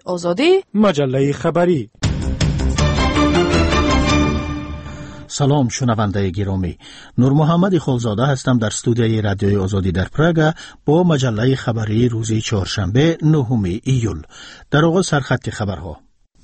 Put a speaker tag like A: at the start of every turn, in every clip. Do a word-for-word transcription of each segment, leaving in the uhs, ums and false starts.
A: آزادی،
B: مجله خبری.
C: سلام شنونده گرامی، نور محمد خالزاده هستم در استودیوی رادیوی آزادی در پراگ با مجله خبری روز چهارشنبه نهم ایول. در آغاز سرخط خبرها.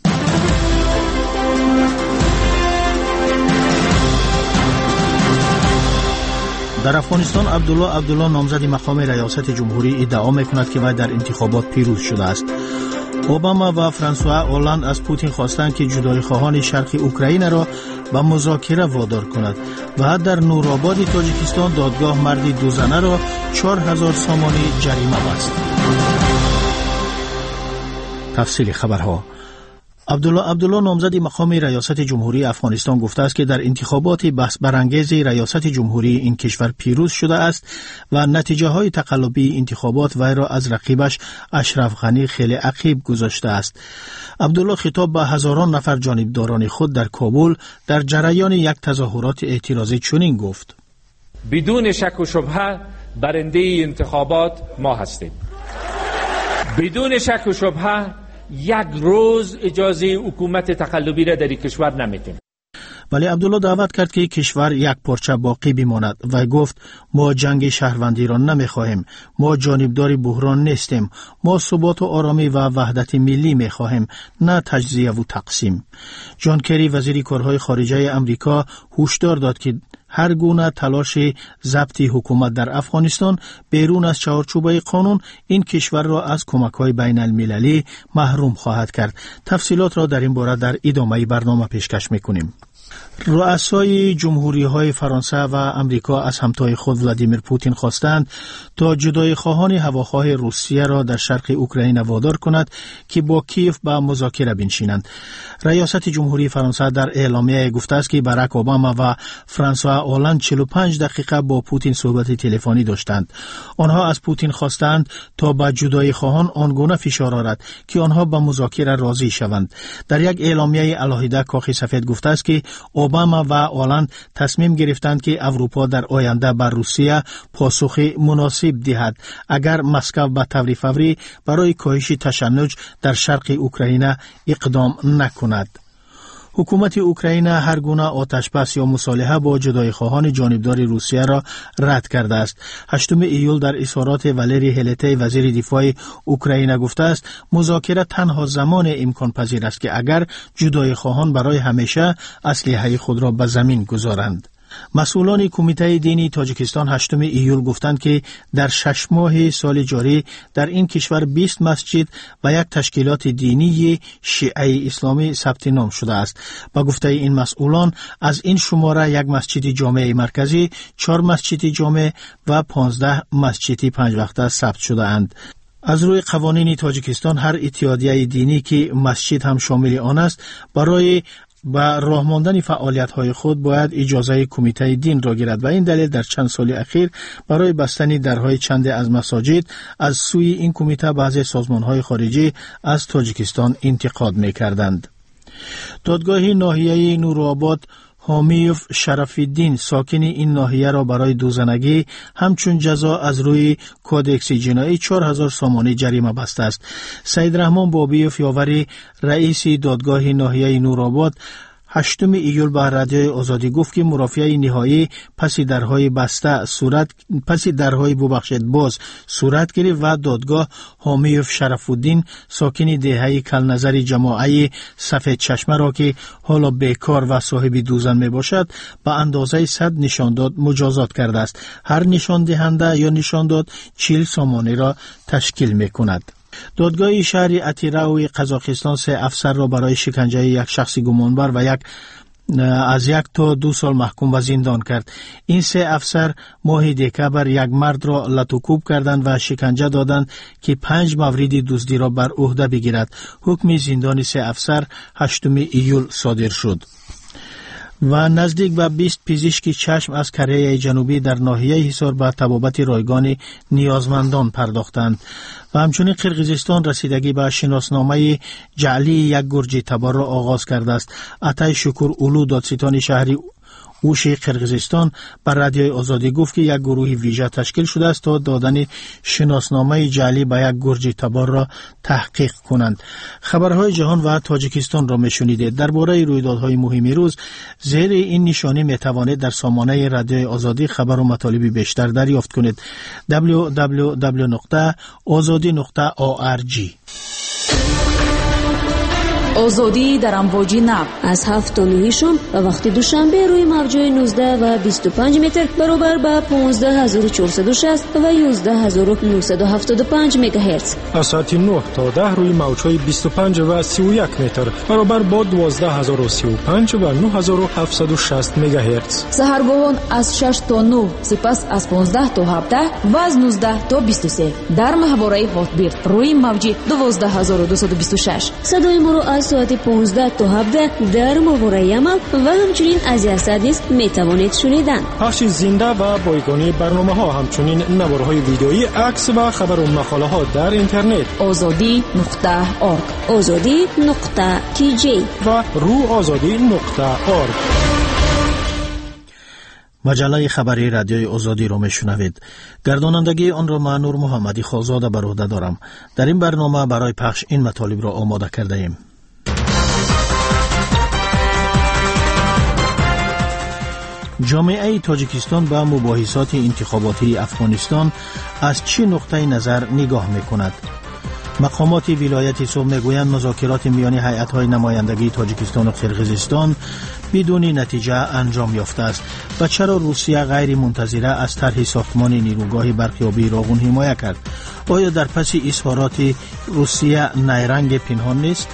C: در افغانستان عبدالله عبدالله نامزد مقام ریاست جمهوری ادعا می‌کند که وی در انتخابات پیروز شده است. اوباما و فرانسوا هولند از پوتین خواستند که جدای خواهان شرق اوکراین را به مذاکره وادار کند و در نورآباد تاجیکستان دادگاه مردی دو زنه را چهار هزار سامانی جریمه بست. تفصیل خبرها. عبدالله عبدالله نامزد مقام ریاست جمهوری افغانستان گفته است که در انتخابات بحث برانگیز ریاست جمهوری این کشور پیروز شده است و نتیجه های تقلبی انتخابات وی را از رقیبش اشرف غنی خیلی عقیب گذاشته است. عبدالله خطاب به هزاران نفر جانبداران خود در کابل در جریان یک تظاهرات اعتراضی چنین گفت:
D: بدون شک و شبهه برنده انتخابات ما هستیم. بدون شک و شبهه یک روز اجازه حکومت تقلبی را در این کشور نمیتیم.
C: ولی عبدالله دعوت کرد که کشور یک پارچه باقی بماند و گفت ما جنگ شهروندی را نمیخواهیم، ما جانبدار بحران نیستیم، ما ثبات و آرامی و وحدت ملی میخواهیم، نه تجزیه و تقسیم. جان کری وزیر کارهای خارجه امریکا هشدار داد که هر گونه تلاش ضبط حکومت در افغانستان بیرون از چارچوب قانون این کشور را از کمک‌های بین المللی محروم خواهد کرد. تفصیلات را در این باره در ادامه برنامه پیشکش می‌کنیم. رؤسای جمهوری‌های فرانسه و امریکا از همتای خود ولادیمیر پوتین خواستند تا جدای خواهان هواخواه روسیه را در شرق اوکراین وادار کند که با کیف به مذاکره بنشینند. ریاست جمهوری فرانسه در اعلامیه گفته است که باراک اوباما و فرانسوا هولند چهل و پنج دقیقه با پوتین صحبت تلفنی داشتند. آنها از پوتین خواستند تا به جدای خواهان آنگونه فشار آورد که آنها به مذاکره راضی شوند. در یک اعلامیه علیحده کاخ سفید گفته است که اوباما و هولند تصمیم گرفتند که اروپا در آینده بر روسیه پاسخ مناسب دهد اگر مسکو به طور فوری برای کاهش تشنج در شرق اوکراین اقدام نکند. حکومت اوکراین هر گونه آتشبس یا مصالحه با جدای خواهان جانبدار روسیه را رد کرده است. هشتم ایول در اظهارات والری هلتی وزیر دفاع اوکراین گفته است مذاکره تنها زمان امکان پذیر است که اگر جدای خواهان برای همیشه اسلحه خود را به زمین گذارند. مسئولان کمیته دینی تاجیکستان هشتم ایول گفتند که در شش ماه سال جاری در این کشور بیست مسجد و یک تشکیلات دینی شیعه اسلامی ثبت نام شده است. با گفته این مسئولان از این شماره یک مسجد جامع مرکزی، چهار مسجد جامع و پانزده مسجد پنج وقته ثبت شده اند. از روی قوانین تاجیکستان هر اتحادیه دینی که مسجد هم شامل آن است برای با راه ماندن فعالیت‌های خود باید اجازه کمیته دین را گیرد و این دلیل در چند سال اخیر برای بستن درهای چند از مساجد از سوی این کمیته بعضی سازمان‌های خارجی از تاجیکستان انتقاد می‌کردند. دادگاه ناحیه نورآباد حامیوف شرف‌الدین ساکن این ناحیه را برای دوزنگی همچون جزا از روی کودکس جنایی چهار هزار سامانی جریمه بسته است. سید رحمان بابیوف یاوری رئیس دادگاه ناحیه نورآباد هشتم ایول به رادیوی آزادی گفت که مرافعه نهایی پس درهای بسته صورت پس درهای ببخشید باز صورت گرفت و دادگاه حامیوف شرف‌الدین ساکن دهه کلنظر جماعه سفید چشمه را که حالا بیکار و صاحب دوزن می باشد به اندازه صد نشانداد مجازات کرده است. هر نشان دهنده یا نشانداد چهل سامانی را تشکیل می کند. دادگاه شهر اتیراو قزاقستان سه افسر را برای شکنجه یک شخص گمانبر و یک از یک تا دو سال محکوم به زندان کرد. این سه افسر ماه دکبر یک مرد را لطوکوب کردند و شکنجه دادند که پنج مورد دزدی را بر عهده بگیرد. حکم زندان سه افسر هشتم ایول صادر شد. و نزدیک به بیست پزشک چشم از کره جنوبی در ناحیه حصار به طبابت رایگان نیازمندان پرداختند و همچنین قرقیزستان رسیدگی به شناسنامه جعلی یک گرجی تبار را آغاز کرده است. عطای شکر اولو دادستان شهری اوش قرقیزستان بر رادیوی آزادی گفت که یک گروه ویژه تشکیل شده است تا دادن شناسنامه جعلی به یک گرجی تبار را تحقیق کنند. خبرهای جهان و تاجیکستان را میشنیدید. درباره رویدادهای مهم روز زیر این نشانی میتوانید در سامانه رادیوی آزادی خبر و مطالب بیشتر دریافت کنید. دبلیو دبلیو دبلیو نقطه آزادی نقطه او آر جی.
A: آزادی در امواج نو
B: از هفت تا نه شام و وقت دوشنبه روی موج‌های نوزده و بیست و پنج متر برابر با پانزده هزار و چهارصد و شصت و یازده هزار و نهصد و هفتاد و پنج مگاهرتز.
E: از ساعت نه تا ده روی موج‌های بیست و پنج و سی و یک متر برابر با دوازده هزار و سی و پنج و نه هزار و هفتصد و شصت مگاهرتز.
A: سحرگاهان از شش تا نه، سپس از پانزده تا هفده و از نوزده تا بیست و سه در ماهواره هاتبیرد روی موج دوازده هزار و دویست و بیست و شش.
B: صدای ما را از ساعت پانزده تا هفده در ماهواره یمن و همچنین از یزد نیز میتوانید شنیدن.
E: پخش زنده و بایگانی برنامه ها، همچنین نوارهای ویدئویی، عکس و خبر و مقاله ها در اینترنت
A: آزادی نقطه اورگ،
B: آزادی نقطه تی جی
E: و رو آزادی نقطه اورگ.
C: مجله خبری رادیوی آزادی را میشنوید. گردانندگی آن را من نور محمدی خالزاده بر عهده دارم. در این برنامه برای پخش این مطالب را آماده کرده ایم. جامعه تاجیکستان به مباحثات انتخاباتی افغانستان از چه نقطه نظر نگاه میکند؟ مقامات ولایت سوم میگویند مذاکرات میان هیئت‌های نمایندگی تاجیکستان و قرقیزستان بدون نتیجه انجام یافته است. و چرا روسیه غیر منتظره از طرح ساختمان نیروگاه برقیابی راغون حمایت کرد؟ آیا در پس اظهارات روسیه نیرنگ پنهان نیست؟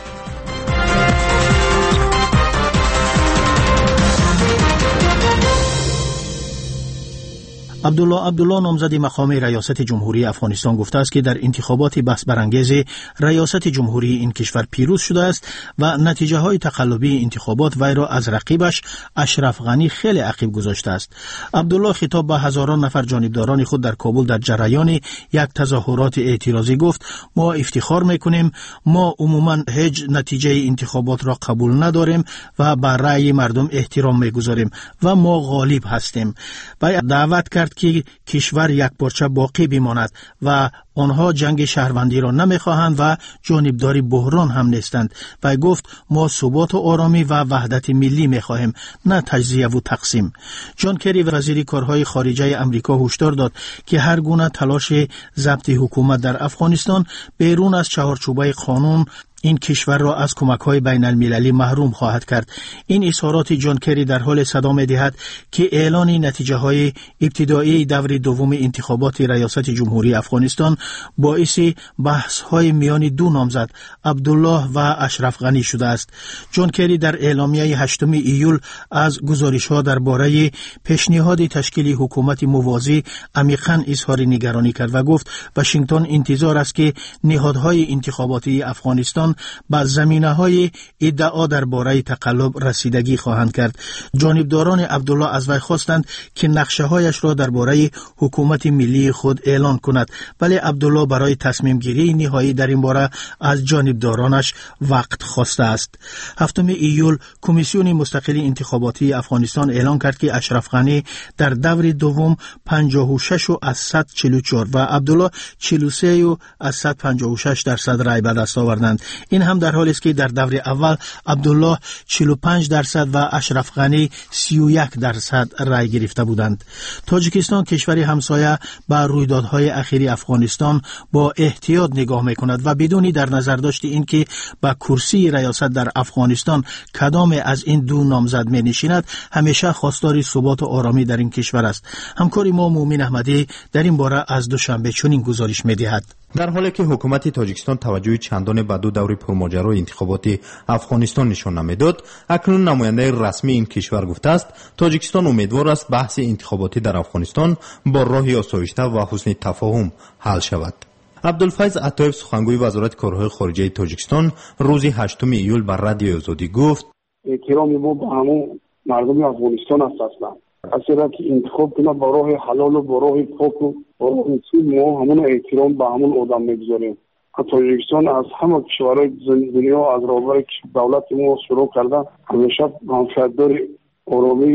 C: عبدالله عبدالله نامزد مقام ریاست جمهوری افغانستان گفته است که در انتخابات بحث برانگیز ریاست جمهوری این کشور پیروز شده است و نتیجه های تقلبی انتخابات وی را از رقیبش اشرف غنی خیلی عقب گذاشته است. عبدالله خطاب به هزاران نفر جانبداران خود در کابل در جریان یک تظاهرات اعتراضی گفت: ما افتخار میکنیم، ما عموما هیچ نتیجه انتخابات را قبول نداریم و بر رأی مردم احترام میگذاریم و ما غالب هستیم. و دعوت کرد که کشور یک پارچه باقی بماند و آنها جنگ شهروندی را نمیخواهند و جانبداری بحران هم نیستند. و گفت ما ثبات و آرامی و وحدت ملی میخواهیم، نه تجزیه و تقسیم. جان کری وزیر کارهای خارجه امریکا هشدار داد که هر گونه تلاش ضبط حکومت در افغانستان بیرون از چهارچوبه قانون این کشور را از کمک‌های بین المللی محروم خواهد کرد. این اظهارات جان کری در حال صدا می‌دهد که اعلان نتیجه‌های ابتدایی دور دوم انتخابات ریاست جمهوری افغانستان باعث بحث‌های میان دو نامزد عبدالله و اشرف غنی شده است. جان کری در اعلامیه هشتم ایول از گزارش‌ها درباره پیشنهاد تشکیل حکومت موازی عمیقاً اظهار نگرانی کرد و گفت واشنگتن انتظار است که نهادهای انتخاباتی افغانستان با زمینه‌های ادعا درباره تقلب رسیدگی خواهند کرد. جانبداران عبدالله از وی خواستند که نقشه‌هایش را درباره حکومت ملی خود اعلان کند، ولی عبدالله برای تصمیم گیری نهایی در این باره از جانبدارانش وقت خواسته است. هفتم ایول کمیسیون مستقل انتخاباتی افغانستان اعلان کرد که اشرف غنی در دور دوم پنجاه و شش و از صد چهل و چهار و عبدالله چهل و سه و از صد پنجاه و شش درصد رای به دست آوردند. این هم در حالی است که در دور اول عبدالله چهل و پنج درصد و اشرف غنی سی و یک درصد رای گرفته بودند. تاجیکستان کشوری همسایه به رویدادهای اخیر افغانستان با احتیاط نگاه می‌کند و بدون در نظر داشت اینکه با کرسی ریاست در افغانستان کدام از این دو نامزد می‌نشیند همیشه خواستار ثبات و آرامی در این کشور است. همکار ما مومن احمدی در این باره از دوشنبه چنین گزارش می‌دهد:
F: در حالی که حکومت تاجیکستان توجه چندان به دو دور پرماجرای انتخابات افغانستان نشان نمیداد، اکنون نماینده رسمی این کشور گفته است تاجیکستان امیدوار است بحث انتخاباتی در افغانستان با راهی آسایشته و حسن تفاهم حل شود. عبدالفیض عطایف سخنگوی وزارت کارهای خارجه تاجیکستان روز هشتم ایول بر رادیو آزادی گفت:
G: احترام ما به همون مردم افغانستان است. اصلا اصلا که انتخاب کنه با راه حلال و با راه پاک و با راه اصول، ما همون احترام به همون آدم میگذاریم. تاجیکستان از همه کشورهای دنیا از رابطه دولت ما شروع کرده همیشه منفعتدار آرامی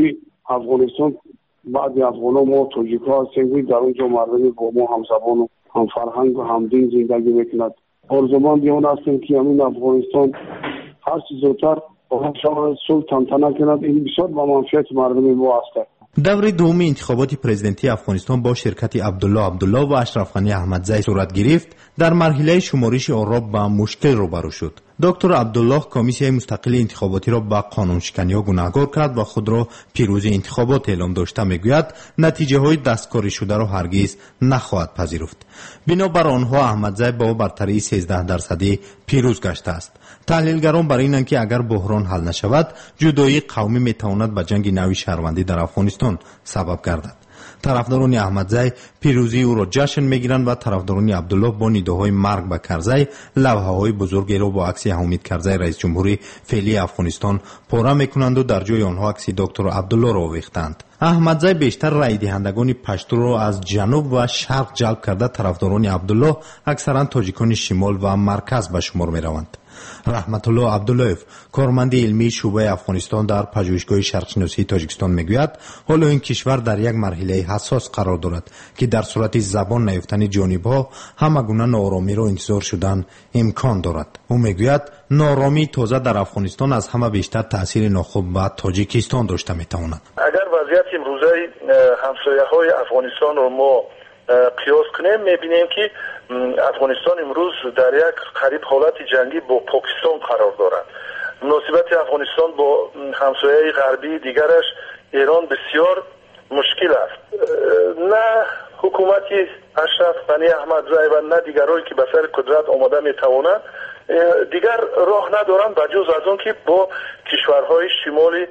G: افغانستان بعضی افغان ما تاجیک ها هستیم در اونجا مردمی با ما هم زبان و هم فرهنگ و هم دین زندگی میکند. آرزومند بیان هستیم که همین افغانستان هر چیز زودتر صلح تنتنه کند. این بسیار با منفعت مردم ما است.
F: دور دوم انتخابات پرزیدنتی افغانستان با شرکت عبدالله عبدالله و اشرف غنی احمدزی صورت گرفت. در مرحله شمارش آرا با مشکل روبرو شد. دکتر عبدالله کمیسیون مستقل انتخاباتی را با قانون شکنی ها گناهکار کرد و خود را پیروز انتخابات اعلام داشته. میگوید نتیجه های دستکاری شده را هرگز نخواهد پذیرفت. بنابر آنها احمدزی با برتری سیزده درصدی پیروز گشته است. تحلیلگران برای اینند که اگر بحران حل نشود جدایی قومی میتواند به جنگ نوی شهروندی در افغانستان سبب گردد. طرفداران احمدزی پیروزی او را جشن میگیرند و طرفداران عبدالله با نداهای مرگ به کرزی لوحه‌های بزرگی را با عکس حامد کرزی رئیس جمهوری فعلی افغانستان پاره میکنند و در جای آنها عکس دکتر عبدالله را آویختند. احمدزی بیشتر رای دهندگان پشتو را از جنوب و شرق جلب کرده. طرفداران عبدالله اکثرا تاجیکان شمال و مرکز به شمار میروند. رحمت الله عبداللهف کارمند علمی شعبه افغانستان در پژوهشگاه شرقشناسی تاجیکستان میگوید حالا این کشور در یک مرحله حساس قرار دارد که در صورت زبان نیفتن جانبها همگونه نارامی را انتظار شدن امکان دارد. او میگوید نارامی تازه در افغانستان از همه بیشتر تاثیر ناخوب به تاجیکستان داشته میتواند.
H: اگر وضعیت امروزی همسایه‌های افغانستان را ما قیاس کنیم میبینیم که افغانستان امروز در یک قریب حالت جنگی با پاکستان قرار دارد. مناسبت افغانستان با همسایه غربی دیگرش ایران بسیار مشکل است. نه حکومت اشرف غنی احمدزی و نه دیگرایی که به سر قدرت آمده میتوانند دیگر راه ندارند بجز از آن که با کشورهای شمالی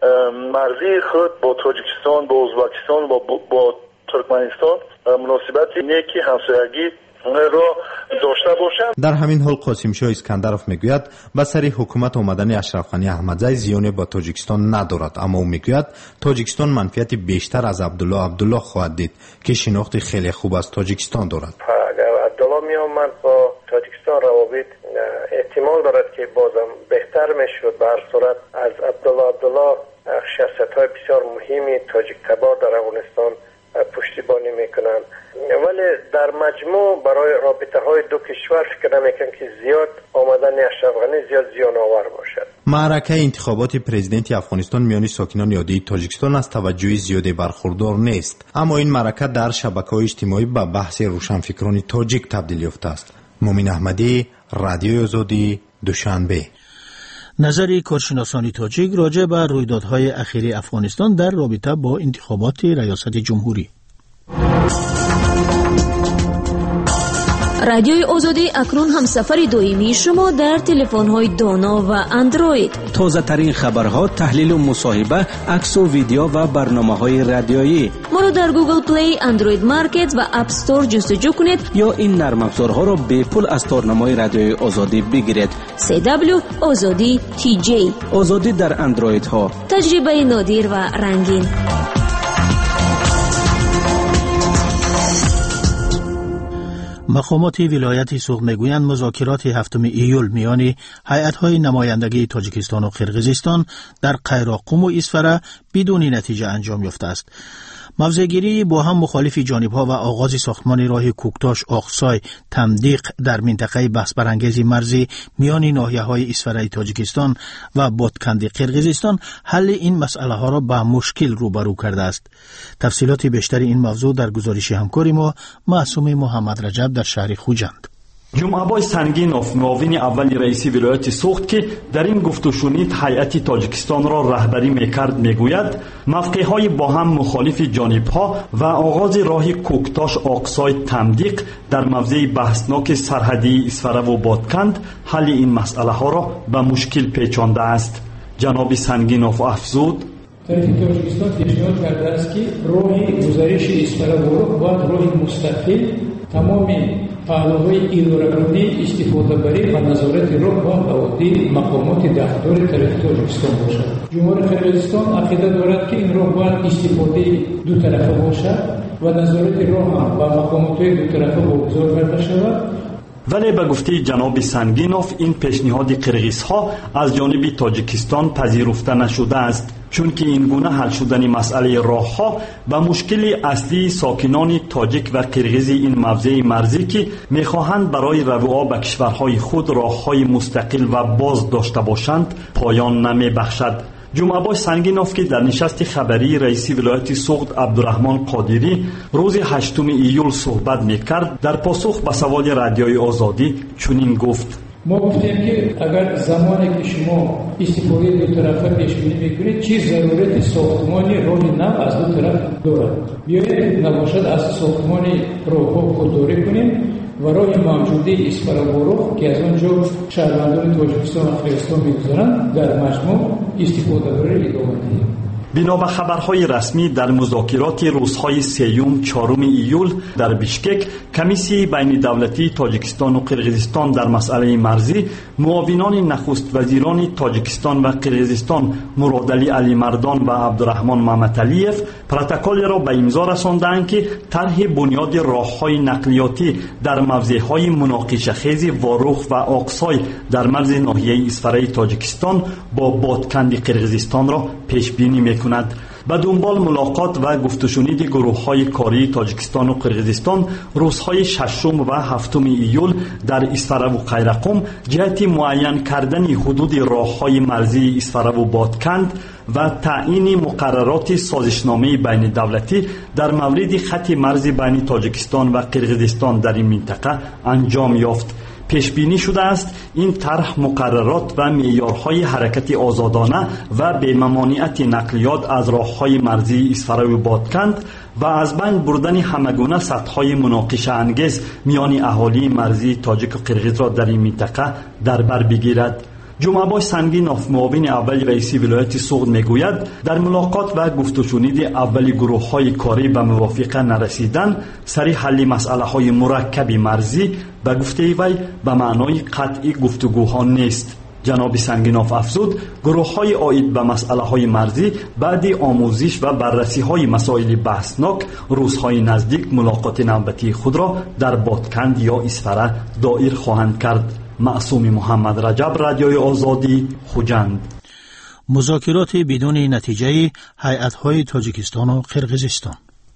H: مرزی خود با تاجیکستان، با ازبکستان و با, با ترکمنستان مناسبت نیکی همسایگی را داشته باشند.
F: در همین حال قاسم شاه اسکندرف میگوید به سر حکومت آمدن اشرف غنی احمدزی زیانی با تاجیکستان ندارد، اما او میگوید تاجیکستان منفعت بیشتر از عبدالله عبدالله خواهد دید که شناخت خیلی خوب از تاجیکستان دارد.
I: اگر عبدالله می آمد با تاجیکستان روابط احتمال دارد که بازم بهتر میشد. به هر صورت از عبدالله عبدالله شخصیت‌های بسیار مهمی تاجیک تبار در افغانستان پشتیبانی میکنن، ولی در مجموع برای رابطه های دو کشور فکر نمیکنم که زیاد آمدن اشرف غنی زیاد زیان آور باشد.
F: معرکه انتخابات پرزیدنتی افغانستان میان ساکنان یادی تاجیکستان از توجه زیادی برخوردار نیست، اما این معرکه در شبکه‌های اجتماعی به بحث روشنفکران تاجیک تبدیل یافته است. مومن احمدی، رادیوی آزادی، دوشنبه.
C: نظر کارشناسان تاجیک راجع به رویدادهای اخیری افغانستان در رابطه با انتخابات ریاست جمهوری.
B: رادیوی آزادی اکنون هم سفر دائمی شما در تلفن‌های دانا و اندروید.
J: تازه ترین خبرها، تحلیل و مصاحبه، عکس و ویدیو و برنامه‌های رادیویی.
B: ما را در گوگل پلی، اندروید مارکت و اپ استور جستجو کنید
J: یا این نرم افزارها را به پول از تارنمای رادیوی آزادی بگیرید.
B: سی دبلیو آزادی تی جی.
J: آزادی در اندروید ها.
B: تجربه نادر و رنگین.
C: مقامات ولایت سوق میگویند مذاکرات هفتم ایول میان هیئت‌های نمایندگی تاجیکستان و قرقیزستان در قیراقوم و اسفره بدون نتیجه انجام یافته است. موضع‌گیری با هم مخالف جانب‌ها و آغاز ساختمان راه کوکتاش آقسای تمدیق در منطقه بحث برانگیز مرزی میان ناحیه‌های اسفره تاجیکستان و بادکند قرقیزستان حل این مسئله‌ها را با مشکل روبرو کرده است. تفصیلات بیشتر این موضوع در گزارش همکار ما معصوم محمد رجب در شهر خوجند.
K: جمعه‌بای سنگینوف معاون اول رئیس ولایت سوخت که در این گفت و شنید هیئت تاجیکستان را رهبری میکرد میگوید موقع‌های با هم مخالف جانب‌ها و آغاز راه کوکتاش آقسای تمدیق در موضع بحثناک سرحدی اسفره و بادکند حل این مسئله‌ها را به مشکل پیچانده است. جناب سنگینوف افزود
L: طرف تاجیکستان پیشنهاد کرده است که راه گزارش اسفره و باید راه مستقل تمام پهلوهای اداره‌کننده استفاده بری و نظارت راه با عهده مقامات دفتر طرف تاجیکستان باشد. جمهوری قرقیزستان عقیده دارد که این راه باید استفاده دو طرفه باشد و نظارت راه هم با مقامات دو طرفه واگذار کرده شود
K: ولی به گفته جناب سنگینوف این پیشنهاد قرغیزها از جانب تاجیکستان پذیرفته نشده است، چون که این گونه حل شدن مسئله راهها و مشکل اصلی ساکنان تاجیک و قرغیز این موضع مرزی که میخواهند برای رفع به کشورهای خود راههای مستقل و باز داشته باشند پایان نمیبخشد. جمعه‌باش سنگینوف که در نشست خبری رئیس ولایت سوخت عبدالرحمن قادری روز هشتم ایول صحبت میکرد، در پاسخ به سوال رادیوی آزادی چنین گفت:
L: ما گفتیم که اگر زمانی که شما استفاده دو طرفه پیش بینی میکنید چی ضرورت ساختمانی راه نو از دو طرف دارد، بیایید نباشد از ساختمانی راهها خودداری کنیم و راه موجوده اسفرابورو که از اونجا شهروندان تاجیکستان و قرغیزستان میگذارند در مجموع استفاده برای ادامه دهیم.
K: بنا به خبرهای رسمی در مذاکرات روزهای سیوم چهارم ایول در بیشکک، کمیسیون بین دولتی تاجیکستان و قرغیزستان در مسئله مرزی، معاونان نخست وزیران تاجیکستان و قرغیزستان مرادعلی علی مردان و عبدالرحمن ممتعلیف پروتکل را به امضا رساندند که طرح بنیاد راههای نقلیاتی در موضعهای مناقشه خیز واروخ و آقسای در مرز ناحیه اسفره تاجیکستان با بادکند قرغیزستان را پیش بینی می‌کند. به دنبال ملاقات و گفت‌وشنید گروه‌های کاری تاجیکستان و قرغیزستان روزهای ششم و هفتم ایول در اسفره و قیرقم جهت معین کردن حدود راه‌های مرزی اسفره و بادکند و تعیین مقررات سازشنامه بین دولتی در مورد خط مرزی بین تاجیکستان و قرغیزستان در این منطقه انجام یافت. پیش بینی شده است این طرح مقررات و معیارهای حرکت آزادانه و بی ممانعت نقلیات از راههای مرزی اسفره و بادکند و از بین بردن همگونه سطح‌های مناقشه انگیز میان اهالی مرزی تاجیک و قرغیز را در این منطقه در بر بگیرد. جمعه‌باش سنگینوف معاون اول رئیس ولایت سوخت میگوید در ملاقات و گفت‌وشنید اول گروه‌های کاری به موافقه نرسیدن سر حل مسئله‌های مرکب مرزی به گفته وی به معنای قطعی گفتگوها نیست. جناب سنگینوف افزود گروه‌های عاید به مسئله‌های مرزی بعد آموزش و بررسی‌های مسائل بحثناک روزهای نزدیک ملاقات نوبتی خود را در بادکند یا اسفره دایر خواهند کرد. معصوم محمد رجب، رادیوی آزادی، خوجند.
C: مذاکرات بدون نتیجه هیئت‌های تاجیکستان و قرغیزستان.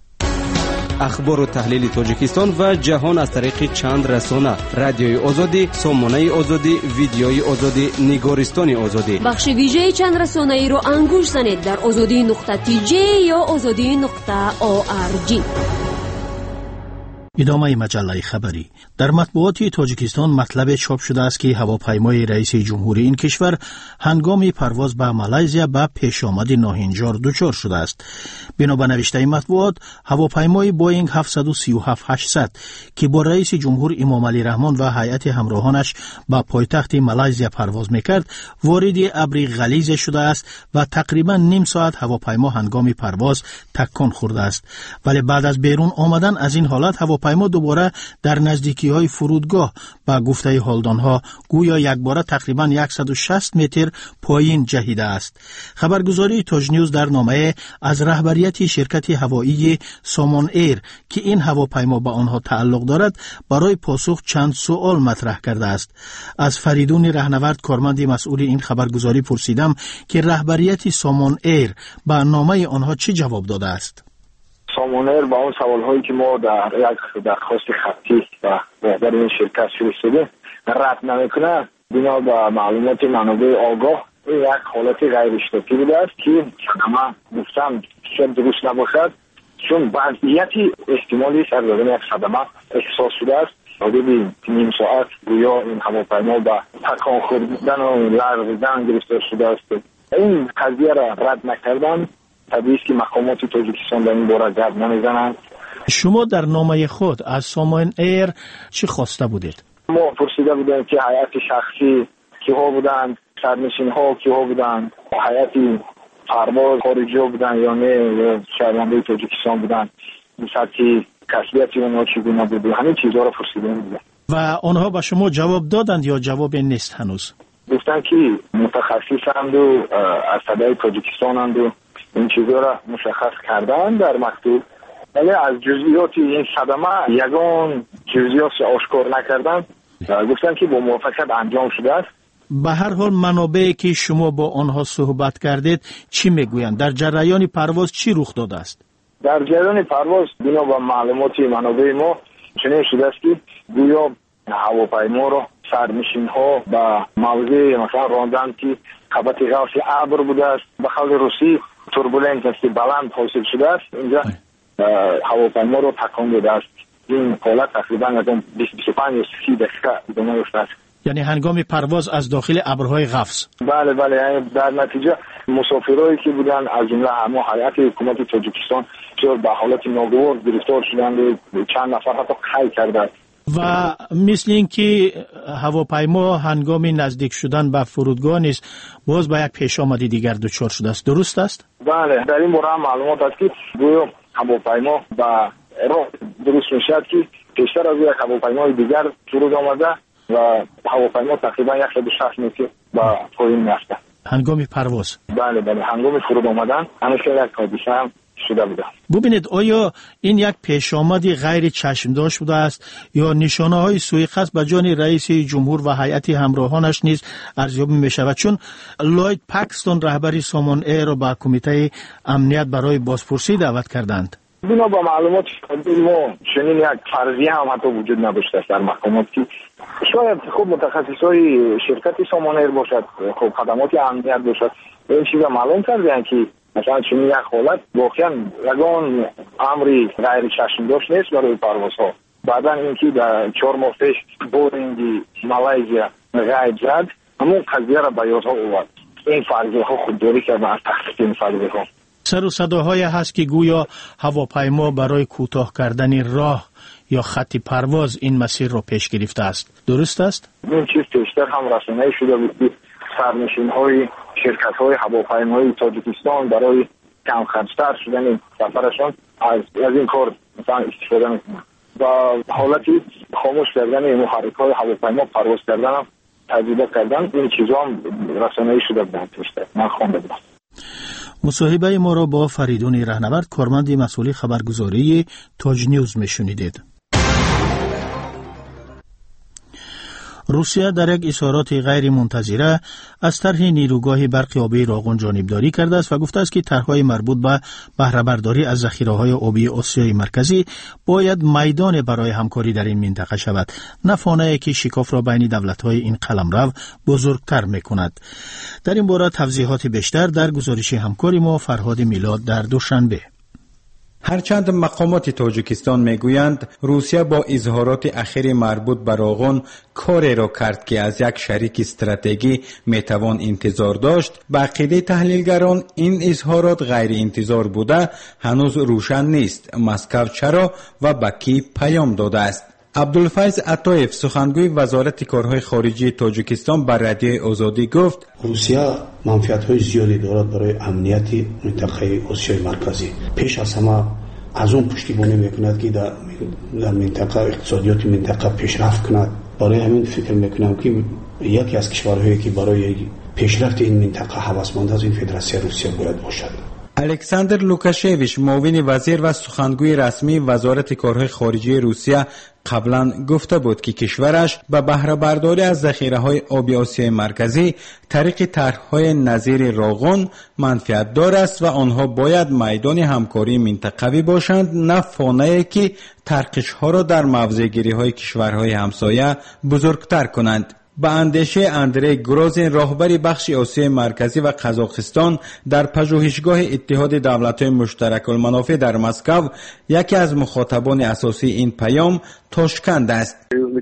J: اخبار و تحلیل تاجیکستان و جهان از طریق چند رسانه: رادیوی آزادی، سامانه آزادی، ویدیوی آزادی، نگارستان آزادی.
B: بخش ویژه چند رسانه ای رو انگوش زنید در آزادی نقطه تی جی یا آزادی نقطه او آر جی.
C: ادامه مجله خبری. در مطبوعات تاجیکستان مطلب چاپ شده است که هواپیمای رئیس جمهوری این کشور هنگام پرواز به مالایزیا به پیش آمد ناهنجار دچار شده است. بنا به نوشته مطبوعات، هواپیمای بوینگ هفتصد و سی و هفت هشتصد که با رئیس جمهور امام علی رحمان و هیئت همراهانش به پایتخت مالایزیا پرواز میکرد، وارد ابری غلیظ شده است و تقریبا نیم ساعت هواپیما هنگام پرواز تکان خورده است. ولی بعد از بیرون آمدن از این حالت هواپیما ما دوباره در نزدیکی های فرودگاه با گفته هالدان ها گویا یک باره تقریبا صد و شصت متر پایین جهیده است. خبرگزاری تاج نیوز در نامه از رهبریت شرکت هوایی سامان ایر که این هواپیما به آنها تعلق دارد برای پاسخ چند سوال مطرح کرده است. از فریدون رهنورد کارمند مسئول این خبرگزاری پرسیدم که رهبریت سامان ایر به نامه آنها چه جواب داده است.
M: سامانر با اون سوال‌هایی که ما در یک درخواست خطی و رهبر این شرکت فرستاده رد نمیکنه، بنا به معلومات منابع آگاه این یک حالت غیر اشتباهی بوده است که صدمه گفتم شاید درست نباشد، چون وضعیتی احتمالی سر دادن یک صدمه احساس شده است. حدود نیم ساعت گویا این هواپیما به تکان خوردن و لرزیدن گرفتار شده است. این قضیه را رد نکردن طبیعی است که مقامات تاجیکستان در این باره گپ نمیزنند.
C: شما در نامه خود از سامان ایر چی خواسته بودید؟
M: ما پرسیده بودیم که هیئت شخصی کیها بودند، سرنشین ها کیها بودند، هیئت پرواز خارجی ها بودند یا نه، یا شهروندان تاجیکستان بودند، سطح کسبیت اونها چگونه بود، همین چیزها را پرسیده بودیم.
C: و آنها به شما جواب دادند یا جواب نیست هنوز؟
M: گفتن که متخصصند و از صدای تاجیکستانند و این چیزها را مشخص کردن در مکتوب، ولی از جزئیات این صدمه یگان جزئیات آشکار نکردن. گفتن که با موافقت انجام شده است.
C: به هر حال منابعی که شما با آنها صحبت کردید چی میگویند؟ در جریان پرواز چی رخ داده است؟
M: در جریان پرواز بنا به معلومات منابع ما چنین شده است که گویا هواپیما را سرنشین ها به موضع مثلا راندن که خبت غوث ابر بوده است، به خلق روسی توربولنت است که بلند حاصل شده است. اینجا هواپیما را تکان داده است. این حالت تقریبا از بیست بیست و پنج تا سی دقیقه ادامه یافته است.
C: یعنی هنگام پرواز از داخل ابرهای غفص.
M: بله بله، یعنی در نتیجه مسافرایی که بودن از جمله همه هیئت حکومت تاجیکستان بسیار به حالت ناگوار گرفتار شدند و چند نفر حتی قید کردند.
C: و مثل اینکه هواپیما هنگام نزدیک شدن به فرودگاه نیست، باز به یک پیش آمدی دیگر دچار شده است. درست است؟
M: بله، در این باره معلومات است که گویا هواپیما به راه درست میشد که پیشتر از یک هواپیمای دیگر فرود آمده و هواپیما تقریبا صد و شصت متر با پایین رفته
C: هنگام پرواز.
M: بله بله، هنگام فرود آمدن همیشه یک حادثه هم شده بوده.
C: ببینید آیا این یک پیش آمدی غیر چشمداشت بوده است یا نشانه های سوء قصد به جان رئیس جمهور و هیئت همراهانش نیز ارزیابی می شود؟ چون لوید پاکستان رهبری سامان ایر را به کمیته امنیت برای بازپرسی دعوت کردند.
M: بنا به معلومات ما چنین یک فرضیه هم حتی وجود نداشته است در محکمات که شاید خوب متخصصای شرکت سامان ایر باشد، خوب خدمات امنیت باشد، این چیزا معلوم کردن که مثلا چنین یک حالت واقعا یگان امری غیر چشمداشت نیست برای پروازها. بعدا اینکه در چهار ماه پیش بورینگ مالایزیا غیب زد، همون قضیه را به یادها آورد. این فرضیه ها خودداری کرده از تحقیق این فرضیه ها.
C: سر و صداهای هست که گویا هواپیما برای کوتاه کردن راه یا خط پرواز این مسیر را پیش گرفته است. درست است؟
M: این چیز پیشتر هم رسانه‌ای شده بود که سرنشین های شرکت های هواپیمایی تاجیکستان برای کم خرج‌تر شدن سفرشان از از این کار مثلا استفاده میکنند و حالتی خاموش کردن محرک های هواپیما پرواز کردن هم تجربه کردن. این چیزا هم رسانه‌ای شده بود پیشتر، من خوانده بودم.
C: مصاحبه ما را با فریدون رهنورد، کارمند مسئول خبرگزاری تاج نیوز میشنیدید. روسیه در یک اظهارات غیر منتظره از طرح نیروگاه برق آبی راغون جانبداری کرده است و گفته است که طرح‌های مربوط به بهره برداری از ذخیره‌های آبی آسیای مرکزی باید میدان برای همکاری در این منطقه شود، نه فانه‌ای که شکاف را بین دولت‌های این قلمرو بزرگتر می‌کند. در این باره توضیحات بیشتر در گزارش همکاری ما فرهاد میلاد در دوشنبه.
N: هرچند مقامات تاجیکستان میگویند روسیه با اظهارات اخیر مربوط به راغون کاری را کرد که از یک شریک استراتژی میتوان انتظار داشت، به عقیده تحلیلگران این اظهارات غیر انتظار بوده هنوز روشن نیست مسکو چرا و به کی پیام داده است. عبدالفیض عطایف سخنگوی وزارت کارهای خارجی تاجیکستان بر رادیوی آزادی گفت
O: روسیه منفعت‌های زیادی دارد برای امنیت منطقه آسیای مرکزی. پیش از همه از اون پشتیبانی میکند که در در منطقه اقتصادیات منطقه پیشرفت کند. برای همین فکر میکنم که یکی از کشورهایی که برای پیشرفت این منطقه هوسمند از این فدراسیون روسیه باید باشد.
N: الکساندر لوکاشویچ معاون وزیر و سخنگوی رسمی وزارت کارهای خارجی روسیه قبلا گفته بود که کشورش به بهره برداری از ذخیره‌های آبی آسیای مرکزی طریق طرح‌های نظیر راغون منفعت دار است و آنها باید میدان همکاری منطقوی باشند، نه فانه‌ای که ترقش‌ها را در موضع‌گیری‌های کشورهای همسایه بزرگتر کنند. به اندیشه اندری گروزین راهبر بخش آسیای مرکزی و قزاقستان در پژوهشگاه اتحاد دولت‌های مشترک المنافع در مسکو یکی از مخاطبان اساسی این پیام تاشکند است.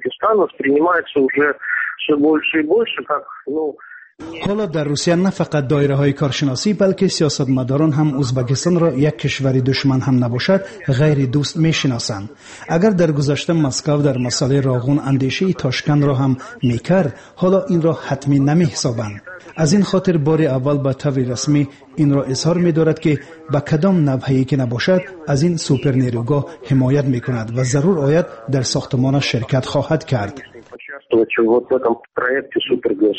P: حالا در روسیه نه فقط دایره های کارشناسی بلکه سیاستمداران هم ازبکستان را یک کشور دشمن هم نباشد غیر دوست می شناسند. اگر در گذشته مسکو در مسئله راغون اندیشه تاشکند را هم می کرد، حالا این را حتمی نمی حسابند. از این خاطر بار اول به طور رسمی این را اظهار می دارد که به کدام نوعی که نباشد از این سوپر نیروگاه حمایت می کند و ضرور آید در ساختمان شرکت خواهد کرد.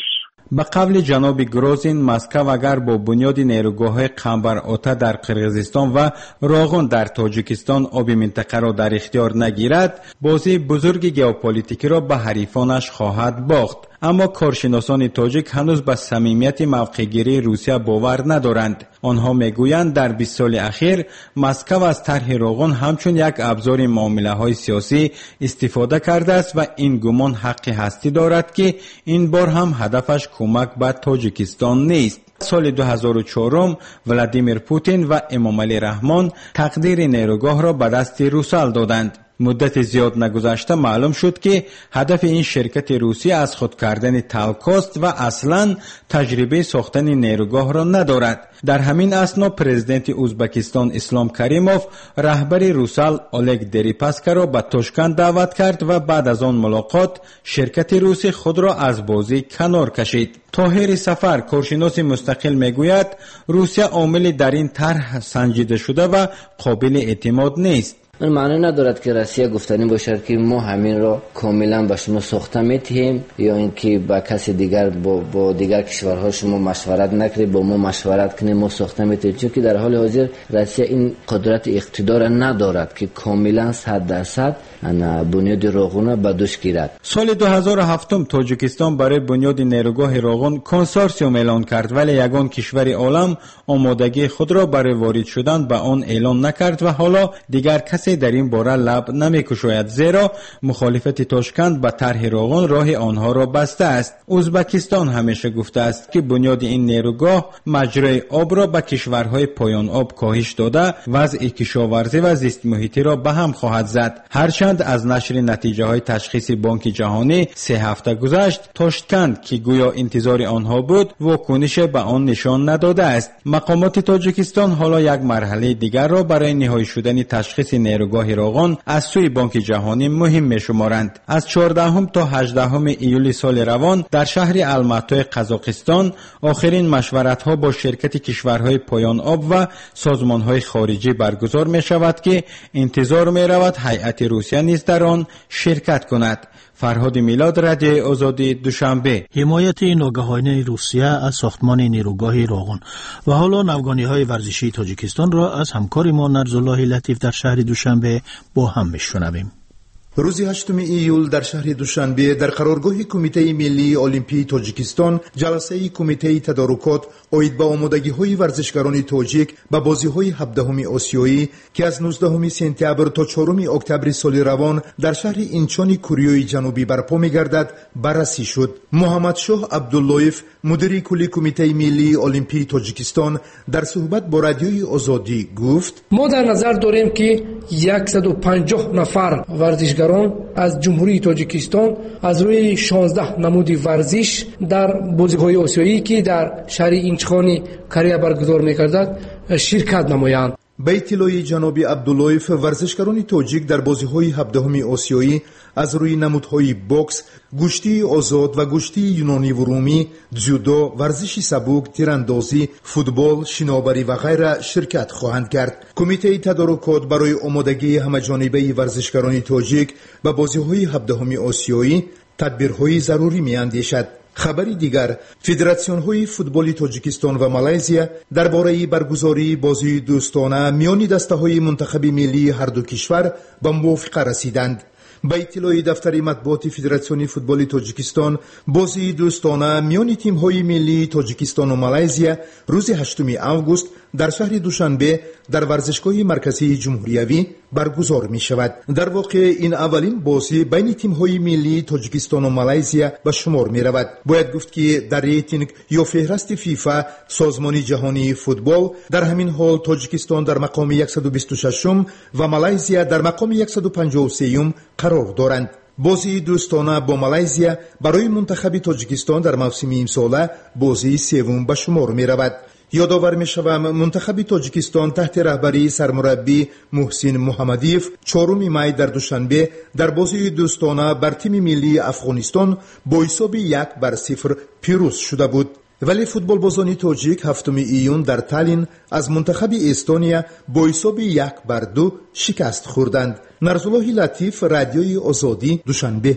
N: به قول جناب گروزین، مسکو اگر با بنیاد نیروگاه قنبر اوتا در قرقیزستان و راغون در تاجیکستان آب منطقه را در اختیار نگیرد، بازی بزرگ ژئوپلیتیکی را به حریفانش خواهد باخت. اما کارشناسان تاجیک هنوز به صمیمیت موقع‌گیری روسیه باور ندارند. آنها میگویند در بیست سال اخیر مسکو از طرح راغون همچون یک ابزار معامله‌های سیاسی استفاده کرده است و این گمان حق هستی دارد که این بار هم هدفش کمک به تاجیکستان نیست. سال دو هزار و چهار ولادیمیر پوتین و امام علی رحمان تقدیر نیروگاه را به دست روسال دادند. مدت زیاد نگذشته معلوم شد که هدف این شرکت روسی از خود کردن تلکاست و اصلاً تجربه ساختن نیروگاه را ندارد. در همین اثنا پرزیدنت ازبکستان اسلام کریموف رهبر روسال اولگ دریپاسکا را به تاشکند دعوت کرد و بعد از آن ملاقات شرکت روسی خود را از بازی کنار کشید. طاهر سفر، کارشناس مستقل، میگوید روسیه عاملی در این طرح سنجیده شده و قابل اعتماد نیست.
Q: این معنی ندارد که روسیه گفتنی باشد که ما همین را کاملا به شما ساخته میتیم یا اینکه با کسی دیگر با, با دیگر کشورها شما مشورت نکنید، با ما مشورت کنید ما ساخته میتیم، چون که در حال حاضر روسیه این قدرت اقتدار ندارد که کاملا صد درصد بنیاد راغون به دوش گیرد.
N: سال دو هزار و هفت تاجیکستان برای بنیاد نیروگاه راغون کنسورسیوم اعلان کرد، ولی یگان کشور عالم آمادگی خود را برای وارد شدن به آن اعلان نکرد و حالا دیگر کسی در این باره لب نمی‌گشاید، زیرا مخالفت تاشکند به طرح راغون راه آنها را بسته است. ازبکستان همیشه گفته است که بنیاد این نیروگاه مجرای آب را به کشورهای پایان آب کاهش داده وضع کشاورزی و زیست محیطی را به هم خواهد زد. هرچند از نشر نتیجه های تشخیص بانک جهانی سه هفته گذشت، تاشکند که گویا انتظار آنها بود واکنش به آن نشان نداده است. مقامات تاجیکستان حالا یک مرحله دیگر را برای نهایی شدن تشخیص نیروگاه راغون از سوی بانک جهانی مهم می‌شمارند. از چهاردهم تا هجدهم ایول سال روان در شهر الماتای قزاقستان آخرین مشورت‌ها با شرکت کشورهای پایان آب و سازمان‌های خارجی برگزار می‌شود که انتظار می‌رود هیئت روسیه نیز در آن شرکت کند. فرهاد میلاد، رادیوی آزادی، دوشنبه.
C: حمایت ناگهانی روسیه از ساختمان نیروگاه راغون و حالا نوگانی‌های ورزشی تاجیکستان را از همکارمان نرزالله لطیف در شهر دوشنبه با هم میشنویم.
R: روز هشتم ایول در شهر دوشنبه در قرارگاه کمیته ملی المپی تاجیکستان جلسه کمیته تدارکات اوید به آمادگی‌های ورزشکاران تاجیک به بازی‌های هفدهم آسیایی که از نوزدهم سپتامبر تا چهارم اکتبر سال روان در شهر اینچون کوریای جنوبی برپا می‌گردد بررسی شد. محمد شاه عبداللهیف، مدیر کلی کمیته ملی المپی تاجیکستان، در صحبت با رادیوی آزادی گفت:
S: ما در نظر داریم که صد و پنجاه نفر ورزشکاران از جمهوری تاجیکستان از روی شانزده نمود ورزش در بازی‌های آسیایی که در شهر اینچخان کریا برگزار می‌گردد شرکت نمایند.
R: به اطلاع جناب عبداللهیف، ورزشکاران تاجیک در بازی‌های هفدهم آسیایی از روی نمودهای بوکس، گوشتی آزاد و گوشتی یونانی و رومی، جودو، ورزش سبک، تیراندازی، فوتبال، شناوری و غیره شرکت خواهند کرد. کمیته تدارکات برای آمادگی همه‌جانبه ورزشکاران تاجیک به بازی‌های هفدهم آسیایی تدبیرهای ضروری می‌اندیشد. خبری دیگر، فدراسیون‌های فوتبال تاجیکستان و مالزیا درباره برگزاری بازی دوستانه میان دسته‌های منتخب ملی هر دو کشور به موافقه رسیدند. به اطلاع دفتر مطبوعات فدراسیون فوتبال تاجیکستان، بازی دوستانه میان تیم‌های ملی تاجیکستان و مالزیا روز هشتم آگوست در شهر دوشنبه در ورزشگاه مرکزی جمهوریوی برگزار می شود. در واقع این اولین بازی بین تیم‌های ملی تاجیکستان و مالزیا به شمار می رود. باید گفت که در ریتینگ یا فهرست فیفا، سازمان جهانی فوتبال، در همین حال تاجیکستان در مقام صد و بیست و ششم و مالزیا در مقام صد و پنجاه و سوم قرار دارند. بازی دوستانه با مالزیا برای منتخب تاجیکستان در موسم امساله بازی سوم به شمار می رود. یادآور می‌شوم منتخب تاجیکستان تحت رهبری سرمربی محسن محمدیف چهارم می در دوشنبه در بازی دوستانه بر تیم ملی افغانستان با حساب یک بر صفر پیروز شده بود. ولی فوتبالبازان تاجیک هفتم ایون در تالین از منتخب استونیا با حساب یک بر دو شکست خوردند. نرزالله لطیف، رادیوی آزادی، دوشنبه.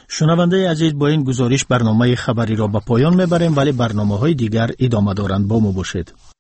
C: شنونده عزیز، با این گزارش برنامه خبری را به پایان میبریم، ولی برنامه های دیگر ادامه دارند. با ما باشید.